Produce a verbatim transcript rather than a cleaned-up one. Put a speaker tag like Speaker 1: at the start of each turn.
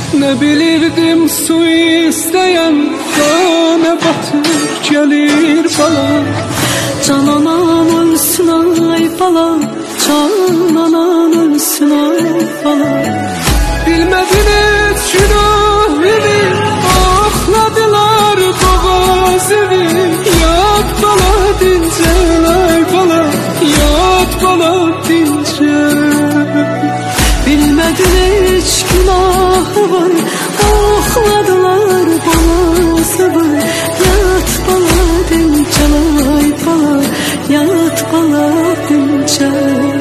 Speaker 1: Ne bilirdim su isteyen tane batır gelir bala.
Speaker 2: Cananan ölsün ay bala, cananan ölsün ay bala.
Speaker 1: Bilmediniz günah